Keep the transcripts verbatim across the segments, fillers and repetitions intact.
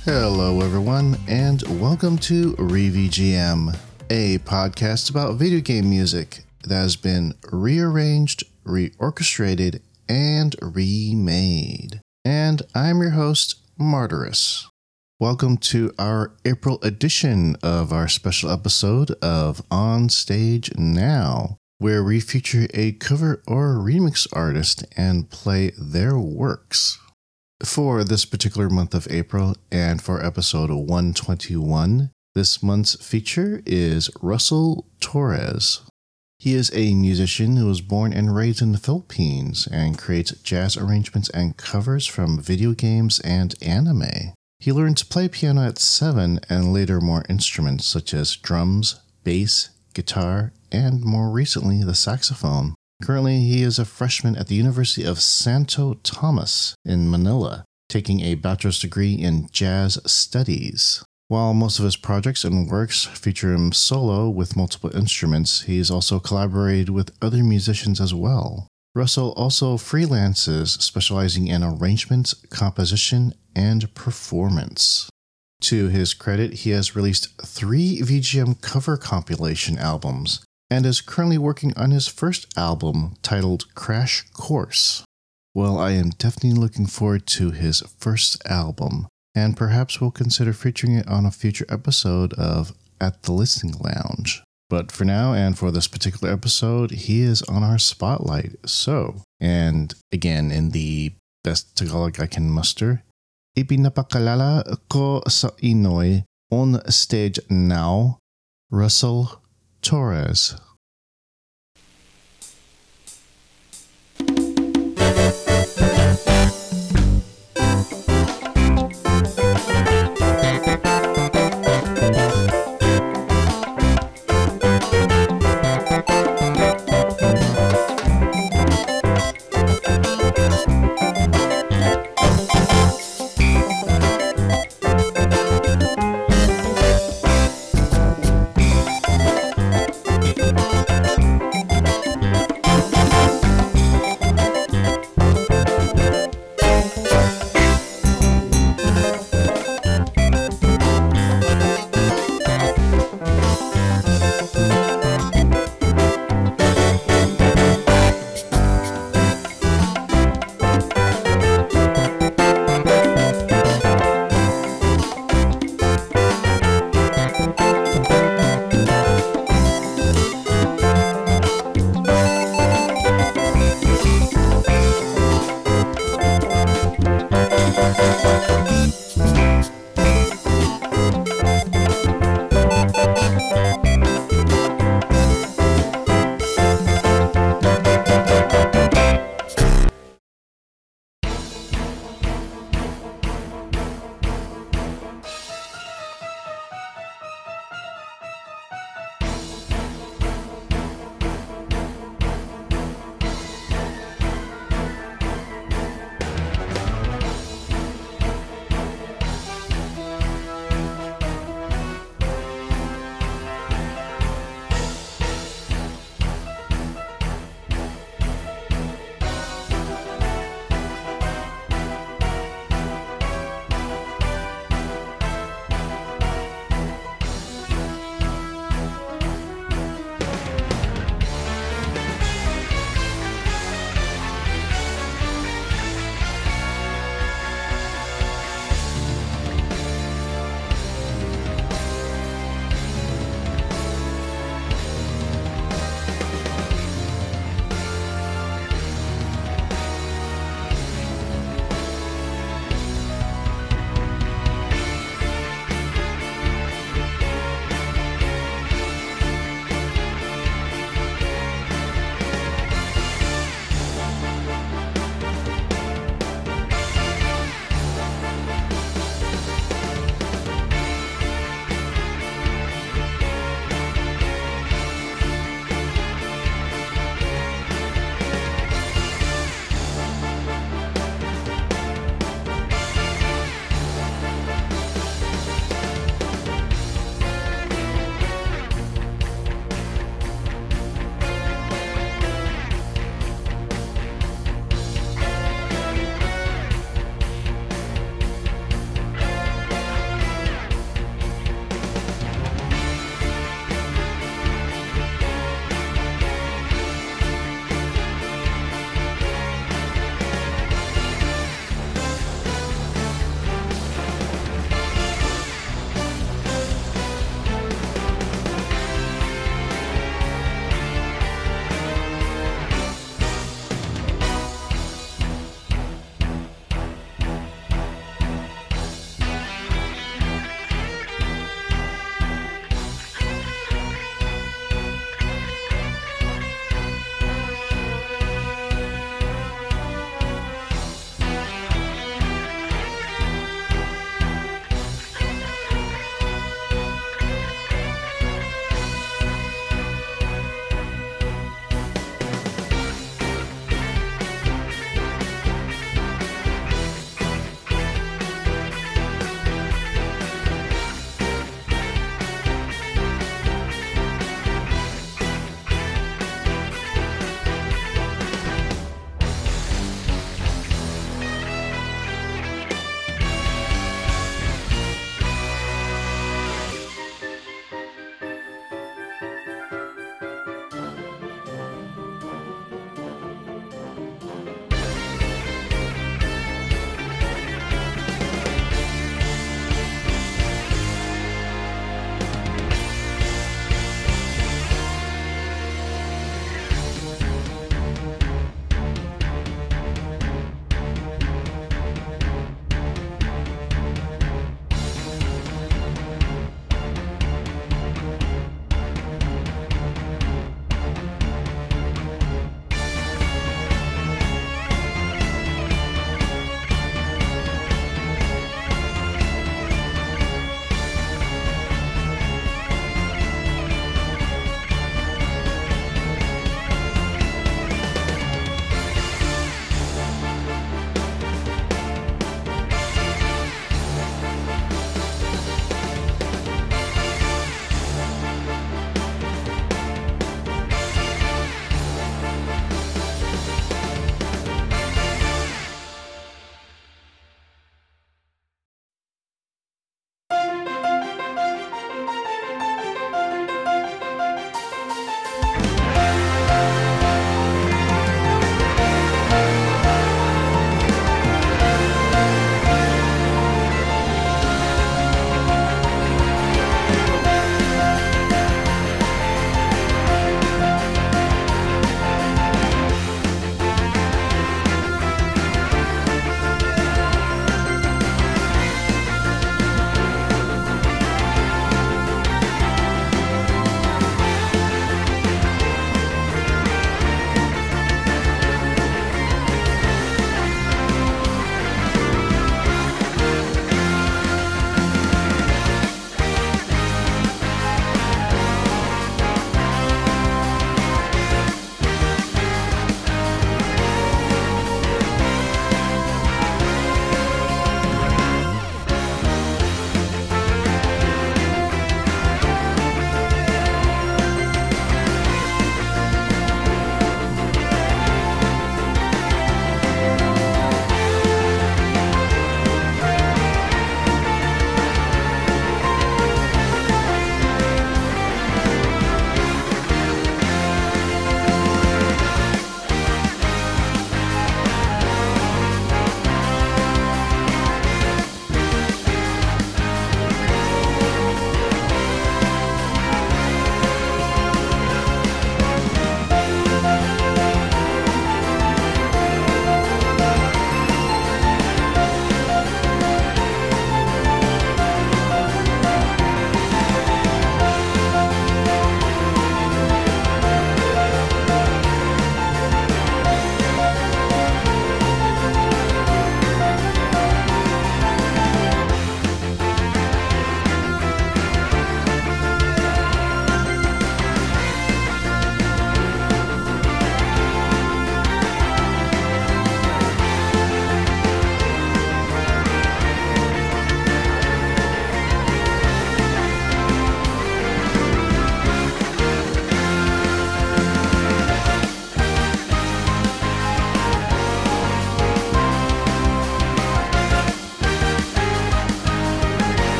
Hello everyone, and welcome to ReVGM, a podcast about video game music that has been rearranged, reorchestrated, and remade. And I'm your host, Martyrus. Welcome to our April edition of our special episode of On Stage Now, where we feature a cover or remix artist and play their works. For this particular month of April and for episode one twenty-one, this month's feature is Russell Torres. He is a musician who was born and raised in the Philippines and creates jazz arrangements and covers from video games and anime. He learned to play piano at seven and later more instruments such as drums, bass, guitar, and more recently the saxophone. Currently, he is a freshman at the University of Santo Tomas in Manila, taking a bachelor's degree in jazz studies. While most of his projects and works feature him solo with multiple instruments, he has also collaborated with other musicians as well. Russell also freelances, specializing in arrangements, composition, and performance. To his credit, he has released three V G M cover compilation albums, and is currently working on his first album titled Crash Course. Well, I am definitely looking forward to his first album, and perhaps we'll consider featuring it on a future episode of At the Listening Lounge. But for now, and for this particular episode, he is on our spotlight. So, and again, in the best Tagalog I can muster, ipinapakalala ko sa Inoy on stage now, Russell Torres.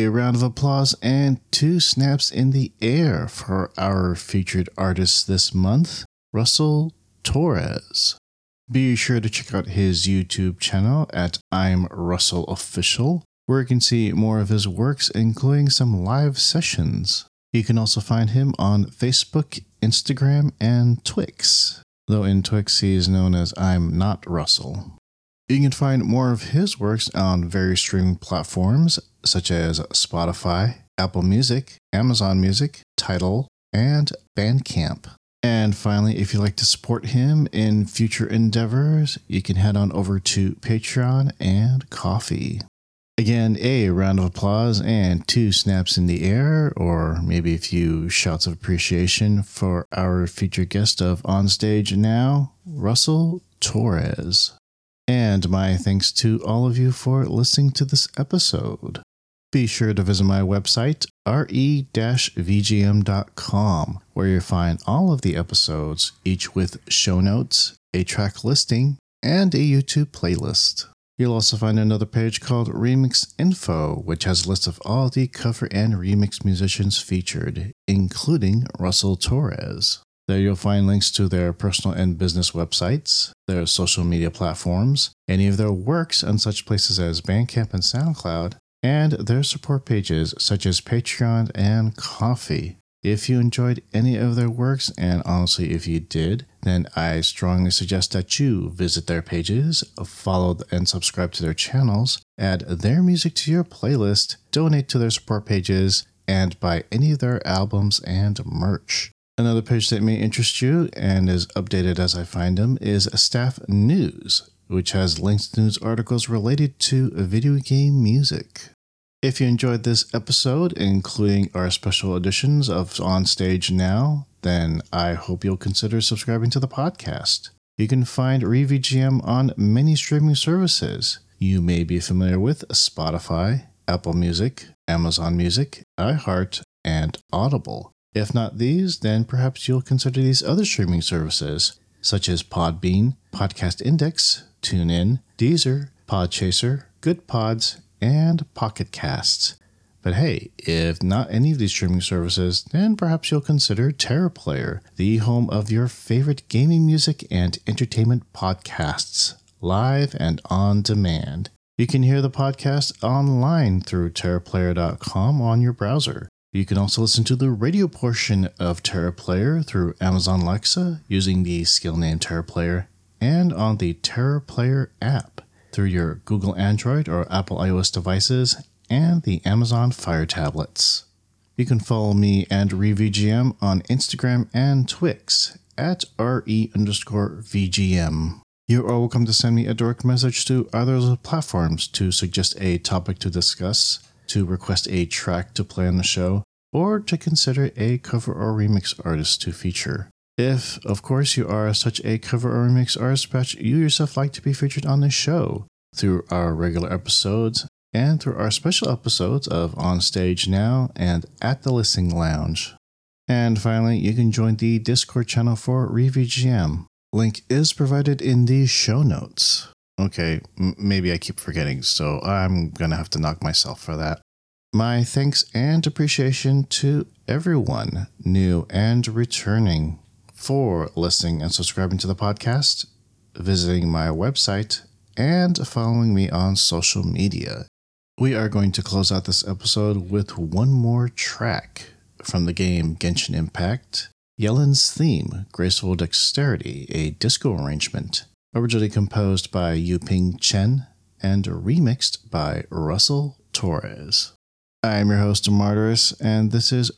round of applause and two snaps in the air for our featured artist this month, Russell Torres. Be sure to check out his YouTube channel at I'm Russell Official, where you can see more of his works, including some live sessions. You can also find him on Facebook, Instagram, and Twix, though in Twix he is known as I'm Not Russell. You can find more of his works on various streaming platforms such as Spotify, Apple Music, Amazon Music, Tidal, and Bandcamp. And finally, if you'd like to support him in future endeavors, you can head on over to Patreon and Ko-fi. Again, a round of applause and two snaps in the air, or maybe a few shouts of appreciation for our featured guest of On Stage Now, Russell Torres. And my thanks to all of you for listening to this episode. Be sure to visit my website, r e dash v g m dot com, where you'll find all of the episodes, each with show notes, a track listing, and a YouTube playlist. You'll also find another page called Remix Info, which has a list of all the cover and remix musicians featured, including Russell Torres. There you'll find links to their personal and business websites, their social media platforms, any of their works on such places as Bandcamp and SoundCloud, and their support pages such as Patreon and Ko-fi. If you enjoyed any of their works, and honestly if you did, then I strongly suggest that you visit their pages, follow and subscribe to their channels, add their music to your playlist, donate to their support pages, and buy any of their albums and merch. Another page that may interest you and is updated as I find them is Staff News, which has links to news articles related to video game music. If you enjoyed this episode, including our special editions of On Stage Now, then I hope you'll consider subscribing to the podcast. You can find ReVGM on many streaming services. You may be familiar with Spotify, Apple Music, Amazon Music, iHeart, and Audible. If not these, then perhaps you'll consider these other streaming services, such as Podbean, Podcast Index, TuneIn, Deezer, Podchaser, Good Pods, and Pocket Casts. But hey, if not any of these streaming services, then perhaps you'll consider TerraPlayer, the home of your favorite gaming music and entertainment podcasts, live and on demand. You can hear the podcast online through terra player dot com on your browser. You can also listen to the radio portion of TerraPlayer through Amazon Alexa using the skill name TerraPlayer, and on the TerraPlayer app through your Google Android or Apple iOS devices and the Amazon Fire tablets. You can follow me and ReVGM on Instagram and Twix at re underscore VGM. You are welcome to send me a direct message to either of those platforms to suggest a topic to discuss, to request a track to play on the show, or to consider a cover or remix artist to feature. If, of course, you are such a cover or remix artist, but you yourself like to be featured on the show through our regular episodes and through our special episodes of On Stage Now and At the Listening Lounge. And finally, you can join the Discord channel for ReVGM. Link is provided in the show notes. Okay, m- maybe I keep forgetting, so I'm gonna have to knock myself for that. My thanks and appreciation to everyone, new and returning, for listening and subscribing to the podcast, visiting my website, and following me on social media. We are going to close out this episode with one more track from the game Genshin Impact, Yelan's theme, Graceful Dexterity, a disco arrangement, originally composed by Yuping Chen and remixed by Russell Torres. I'm your host, Martyrus, and this is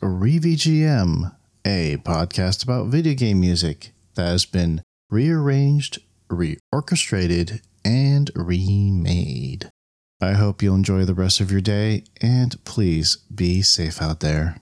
ReVGM, a podcast about video game music that has been rearranged, reorchestrated, and remade. I hope you'll enjoy the rest of your day, and please be safe out there.